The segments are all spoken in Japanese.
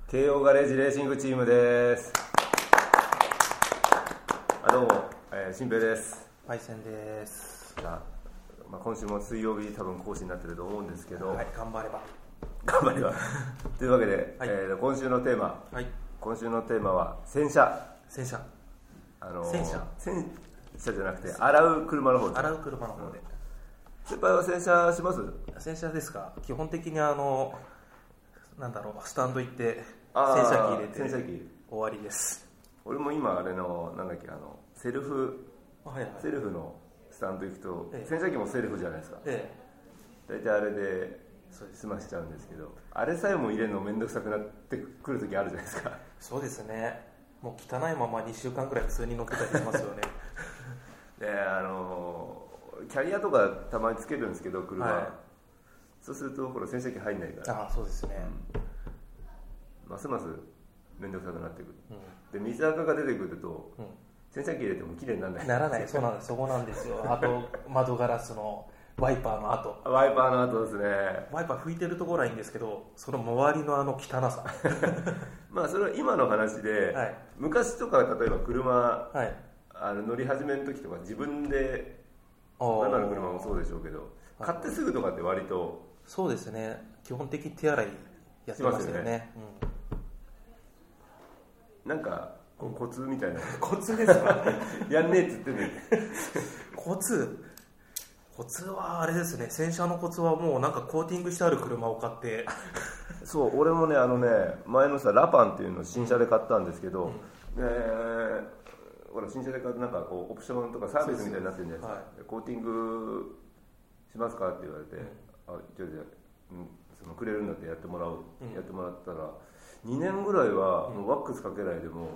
慶応ガレージレーシングチームです。どうも、新平です。 パイセンです。 今週も水曜日多分更新になってると思うんですけど、 はい、頑張ればというわけで、 はい、 今週のテーマ、 はい、 今週のテーマは洗車。 洗車じゃなくて洗う車の方で。 洗う車の方で、 先輩は洗車します？ 洗車ですか。基本的にスタンド行って洗車機入れて終わりです。 俺も今セルフのスタンド行くと、洗車機もセルフじゃないですか。大体あれで済ましちゃうんですけど、あれさえも入れるのめんどくさくなってくる時あるじゃないですか。 そうですね。もう汚いまま2週間くらい普通に乗ってたりしますよね。 でキャリアとかたまにつけるんですけど車、はい、そうすると洗車機入んないから。 そうですね、 ますます面倒くさくなってくる、で水垢が出てくると、洗車機入れてもきれいにならない。 そうなんです。そこなんですよ。あと窓ガラスのワイパーの跡ですね。 ワイパー拭いてるところはいいんですけど、その周りの汚さそれは今の話で、はい、昔とか例えば車、はい、乗り始めの時とか自分で今の車もそうでしょうけど、買ってすぐとかって割と。 そうですね、基本的に手洗いやってましたよね。 なんかコツみたいな。 コツですか？ やんねえっつってんね。 コツはあれですね。洗車のコツはもうコーティングしてある車を買ってそう、俺もね前のラパンっていうのを新車で買ったんですけど、新車で買うとオプションとかサービスみたいになってるんじゃないですか。コーティングしますかって言われて、じゃあくれるんだってやってもらったら、2年ぐらいはもうワックスかけないでも、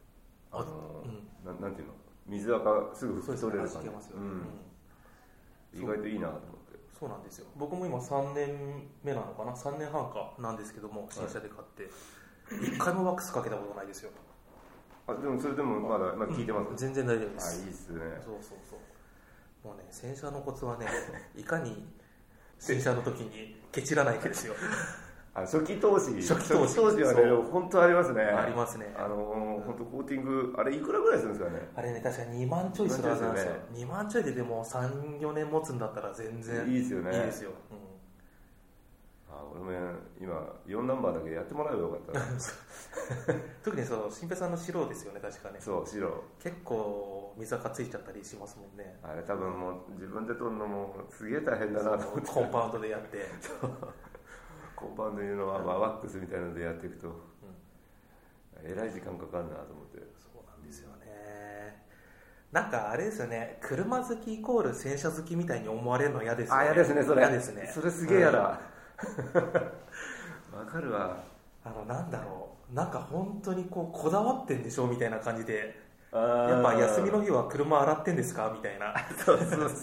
なんていうの、水垢すぐ拭き取れる感じ。意外といいなと思って。 そうなんですよ。僕も今3年目なのかな、3年半かなんですけども、新車で買って1回もワックスかけたことないですよ。 でもそれでもまだ効いてます？ 全然大丈夫です。 いいっすね。 そうもうね、洗車のコツはね、いかに洗車の時にケチらないかですよ。 初期投資はね、本当ありますね。 ありますね。 本当コーティング、あれいくらぐらいするんですかね。 あれね、確か2万ちょいするはずなんですよ。2万ちょいででも 3,4 年持つんだったら全然いいですよね。 いいですよ。 俺も今4ナンバーだけやってもらえばよかったな。 特に新平さんの白ですよね、確かね。 そう、白結構水垢ついちゃったりしますもんね。 あれ多分もう自分で取るのもすげえ大変だなと思って。 コンパウンドでやってコンパウンドいうのは、ワックスみたいなのでやっていくと、えらい時間かかるなと思って。 そうなんですよね。あれですよね、車好きイコール洗車好きみたいに思われるの嫌ですよね。 嫌ですね、それ。 嫌ですね。 それすげえ嫌だ。わかるわ。 本当にこだわってんでしょみたいな感じで、やっぱ休みの日は車洗ってんですかみたいな。 そう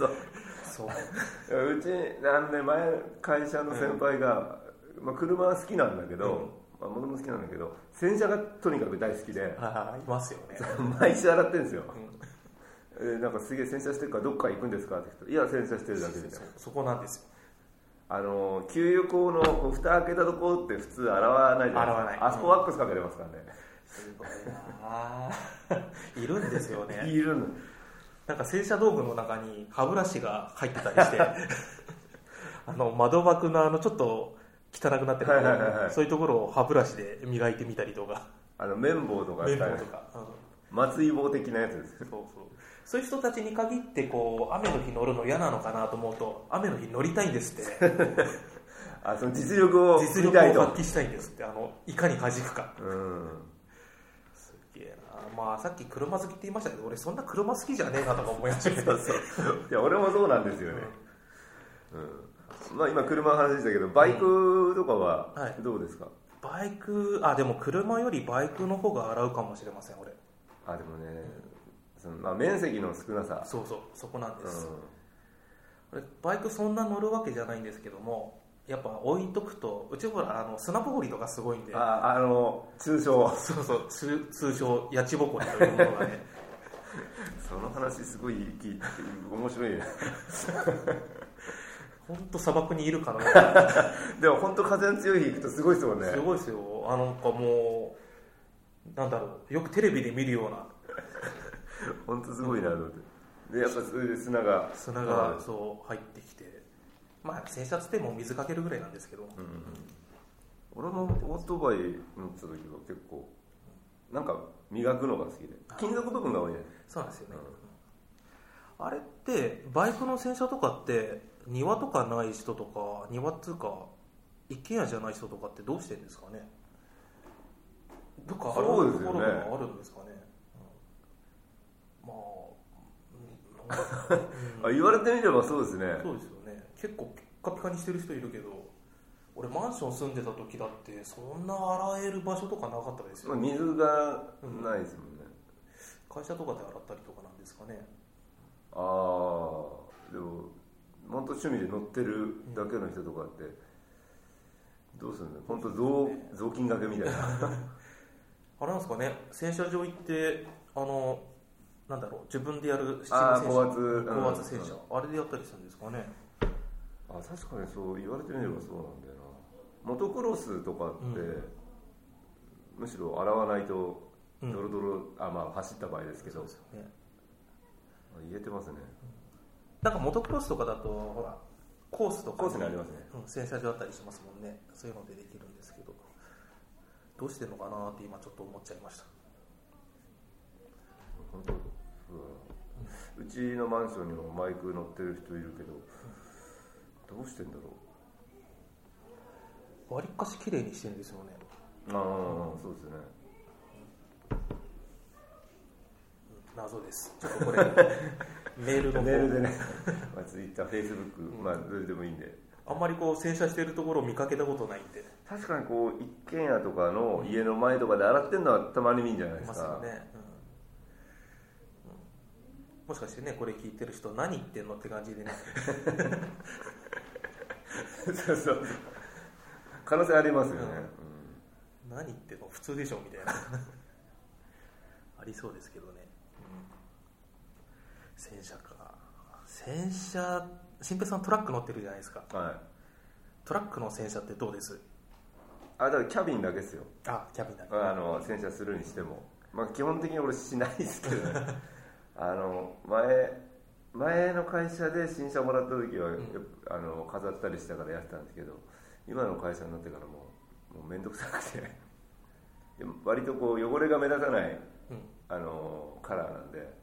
うち前会社の先輩が、車は好きなんだけど、物も好きなんだけど、洗車がとにかく大好きで、 いますよね。 毎日洗ってるんですよ。すげえ洗車してるからどっか行くんですかって言うと、いや洗車してるだけみたいな。 そこなんですよ。 給油口の蓋開けたところって普通洗わないじゃないですか。あそこワックスかけれますからね。 すごいないるんですよね。 いるの。 洗車道具の中に歯ブラシが入ってたりして窓枠のちょっと汚くなってるところ、そういうところを歯ブラシで磨いてみたりとか、 綿棒とか松井棒的なやつです。 そういう人たちに限って雨の日乗るの嫌なのかなと思うと、雨の日乗りたいんですってその実力を発揮したいんですって。いかに弾くか。すげえな。さっき車好きって言いましたけど、俺そんな車好きじゃねえなとか思いましたけど。 いや俺もそうなんですよね。今車の話でしたけど、バイクとかはどうですか？ バイクでも車よりバイクの方が洗うかもしれません、俺。 でもね、面積の少なさ。 そこなんです。バイクそんな乗るわけじゃないんですけども、やっぱ置いとくと、うち砂ぼこりとかすごいんで、 通称通称やちぼこりというものがねその話すごい面白いね。 本当砂漠にいるかのようなでも本当風の強い日行くとすごいですもんね。 すごいですよ。なんかもうなんだろう、よくテレビで見るような本当すごいなと思って。でやっぱそれで砂がそう入ってきて、まあ洗車つっても水かけるぐらいなんですけど、 俺もオートバイ乗ってた時は結構なんか磨くのが好きで、金属部分が多いね。 そうなんですよね、あれってバイクの洗車とかって庭とかない人とか、庭っていうか一軒家じゃない人とかってどうしてるんですかね。どっかあるところがあるんですかね。まあ、言われてみればそうですね。 そうですよね。結構ピッカピカにしてる人いるけど、俺マンション住んでた時だってそんな洗える場所とかなかったですよ。 水がないですもんね、 会社とかで洗ったりとかなんですかね。 ああ、でも本当趣味で乗ってるだけの人とかってどうするんだろう。本当雑巾がけみたいなあれなんですかね、洗車場行ってなんだろう、自分でやるスチーム洗車、高圧洗車、あれでやったりするんですかね。 あ、確かにそう言われてみればそうなんだよな。モトクロスとかって、むしろ洗わないとドロドロ、まあ走った場合ですけど、そうですよね、言えてますね。 なんかモトクロスとかだとほらコースとかにありますね、 洗車場あったりしますもんね。そういうのでできるんですけど、どうしてるのかなって今ちょっと思っちゃいました。 本当、うちのマンションにもマイク乗ってる人いるけど、どうしてんだろう。わりかし綺麗にしてるんですよね。 そうですね。 謎です。ちょっとこれメールでねツイッター、フェイスブック、どれでもいいんで。 あんまりこう洗車してるところを見かけたことないんで。 確かにこう一軒家とかの家の前とかで洗ってるのはたまに見るんじゃないですか。 ますよね。もしかしてね、これ聞いてる人何言ってんのって感じでねそう可能性ありますよね、 何言ってんの普通でしょみたいなありそうですけどね、洗車か。洗車、新平さんトラック乗ってるじゃないですか。 はい。 トラックの洗車ってどうです？ だからキャビンだけですよ。 キャビンだけ。 洗車するにしても、基本的に俺しないですけどね前の会社で新車もらった時は、飾ったりしたからやってたんですけど、今の会社になってからもうめんどくさくて割とこう汚れが目立たない、カラーなんで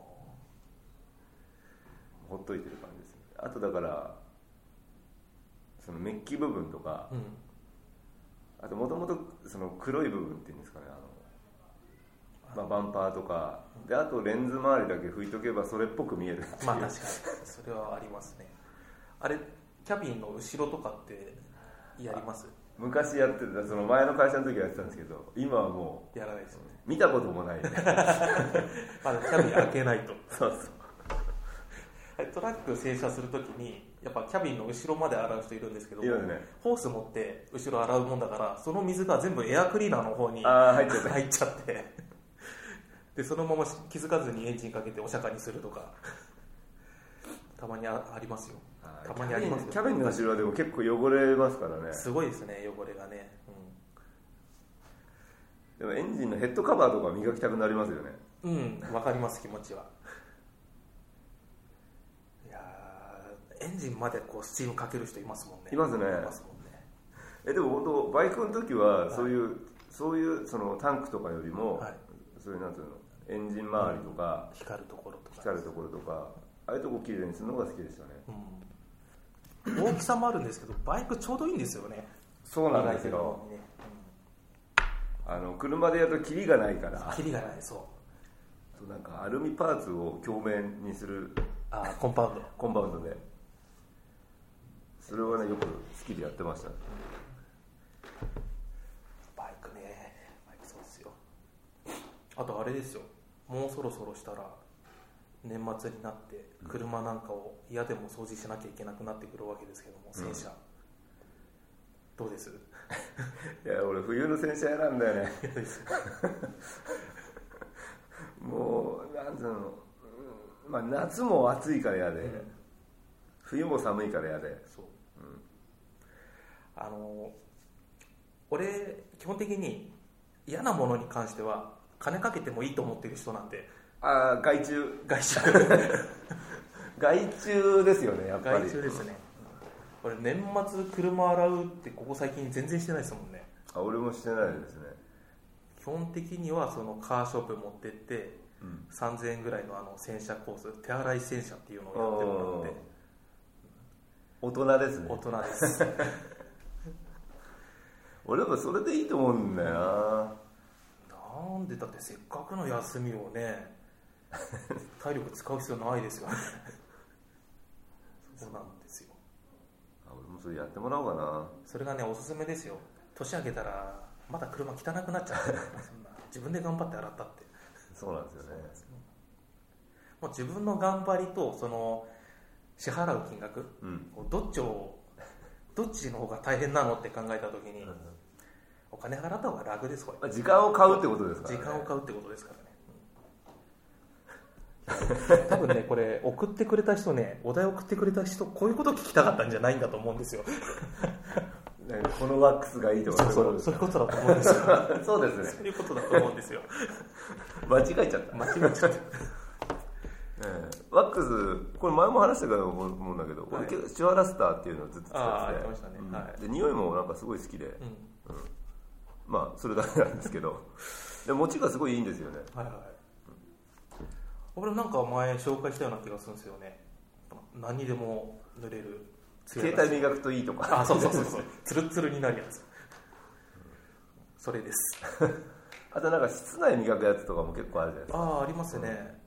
ほっといてる感じですね。あとだからそのメッキ部分とか、あともともとその黒い部分っていうんですかね、バンパーとかで、あとレンズ周りだけ拭いとけばそれっぽく見えるっていう。 確かにそれはありますね。あれキャビンの後ろとかってやります？ 昔やってた、その前の会社の時はやってたんですけど、今はもうやらないですよね。 見たこともないねまだキャビン開けないとそうそうトラック洗車するときにやっぱキャビンの後ろまで洗う人いるんですけども、ホース持って後ろ洗うもんだから、その水が全部エアクリーナーの方に入っちゃってでそのまま気づかずにエンジンかけてお釈迦にするとかたまに ありますよ。たまにありますよ。 キャビンの後ろはでも結構汚れますからね。 すごいですね、汚れがね、 でもエンジンのヘッドカバーとか磨きたくなりますよね。 わかります、気持ちは。いやエンジンまでこうスチームかける人いますもんね。 いますね。でも本当バイクの時はそういうそのタンクとかよりも、そういうなんていうの、エンジン周りとか、 光るところとかああいうとこきれいにするのが好きでしたね。 大きさもあるんですけど、バイクちょうどいいんですよね。 そうなんですよ、車でやるとキリがないから。 キリがない。そうなんかアルミパーツを鏡面にするコンパウンドで、それはねよく好きでやってました。 バイクそうですよ。あとあれですよ、もうそろそろしたら年末になって車なんかを嫌でも掃除しなきゃいけなくなってくるわけですけども、洗車、どうです？ いや俺冬の洗車嫌なんだよねもうなんつうの、夏も暑いから嫌で、 冬も寒いから嫌で。 そう、俺基本的に嫌なものに関しては金かけてもいいと思ってる人なんで。 ああ、外注外注ですよね、やっぱり。 外注ですね。これ年末車洗うってここ最近全然してないですもんね。 俺もしてないですね。 基本的にはそのカーショップ持ってって、3000円ぐらいの洗車コース、手洗い洗車っていうのをやってもらって。 大人ですね。 大人です俺もそれでいいと思うんだよな。 なんで、だってせっかくの休みをね体力使う必要ないですよねそうなんですよ。 俺もそれやってもらおうかな。 それがね、おすすめですよ。年明けたらまた車汚くなっちゃうそんな自分で頑張って洗ったって。 そうなんですよね。 もう自分の頑張りとその支払う金額、どっちの方が大変なのって考えたときに、お金払った方が楽です。これ時間を買うってことですからね。時間を買うってことですからね。多分ね、これ送ってくれた人ね、お題送ってくれた人、こういうこと聞きたかったんじゃないんだと思うんですよこのワックスがいいとか。 そういうことだと思うんですよそうですね、 そういうことだと思うんですよ間違えちゃったワックス、これ前も話したかと思うんだけど、俺シュワラスターっていうのをずっと使ってて、で匂いもなんかすごい好きで、まあそれだけなんですけど、で持ちがすごいいいんですよね。 俺なんか前紹介したような気がするんですよね。何にでも塗れる、 携帯磨くといいとか。 そうツルツルになるやつ、それですあとなんか室内磨くやつとかも結構あるじゃないですか。 ありますね、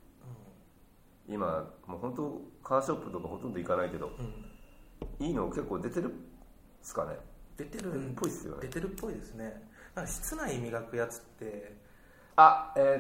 今もう本当カーショップとかほとんど行かないけど、いいの結構出てるっすかね。 出てるっぽいですよね。出てるっぽいですね。なんか室内磨くやつって、 アー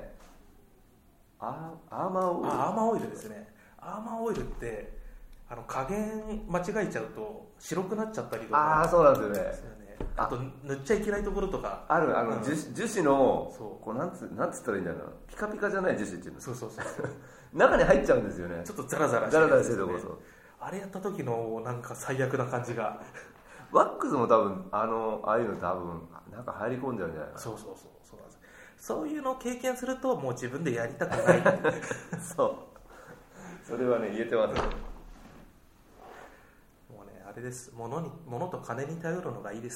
マーオイル。 アーマーオイルですね。アーマーオイルって加減間違えちゃうと白くなっちゃったりとか。 そうなんですよね。 あと塗っちゃいけないところとかある。樹脂のこうなんつったらいいんだろうな、ピカピカじゃない樹脂っていうの。 そう中に入っちゃうんですよね。 ちょっとザラザラしてるところ。あれやった時のなんか最悪な感じが。 ワックスも多分ああいうの多分なんか入り込んじゃうんじゃないかな。 そうなんです。そういうのを経験するともう自分でやりたくないそれはね、言えてます。 もうね、あれです。物と金に頼るのがいいです、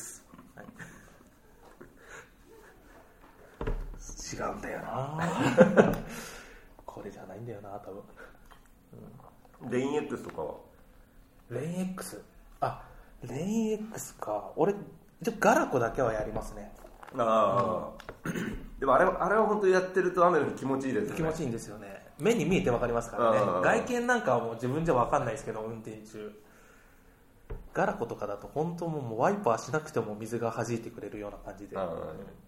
違うんだよなこれじゃないんだよな、多分。 レイン X とかは？ レイン X？ レイン X か。俺ガラコだけはやりますね。 でもあれは本当にやってると雨の日気持ちいいですよね。 気持ちいいんですよね。目に見えて分かりますからね。外見なんかはもう自分じゃ分かんないですけど、運転中ガラコとかだと本当もうワイパーしなくても水が弾いてくれるような感じで、あ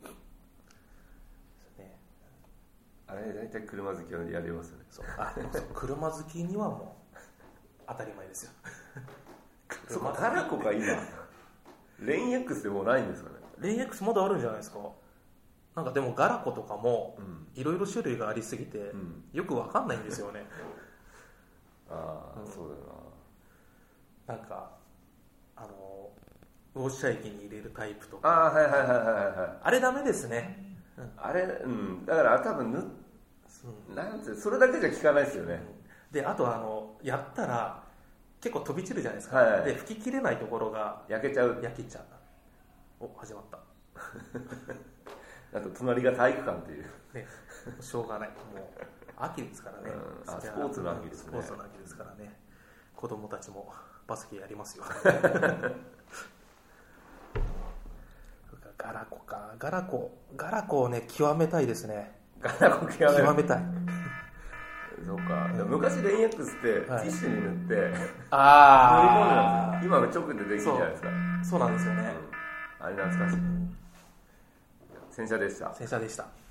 れ大体車好きはやりますよね。 車好きにはもう当たり前ですよガラコが今レイン X でもうないんですかね。 レイン X まだあるんじゃないですか。なんかでもガラコとかもいろいろ種類がありすぎて、よく分かんないんですよね。 そうだよな。 なんかウォッシャー液に入れるタイプとか、あれダメですね。 あれ、だから多分なんてそれだけじゃ効かないですよね。 で、あとやったら結構飛び散るじゃないですか。で、吹き切れないところが焼けちゃう。 始まったあと隣が体育館っていうね、しょうがない。もう秋ですからね。 スポーツの秋ですね。 スポーツの秋ですからね。子供たちもバスケやりますよガラコか。ガラコをね、極めたいですね。 ガラコ極めたい。そうか。昔レイン X ってティッシュに塗って塗り込んでたんですよ。今の直でできるじゃないですか。 そうなんですよね。 あれ懐かしい。洗車でした。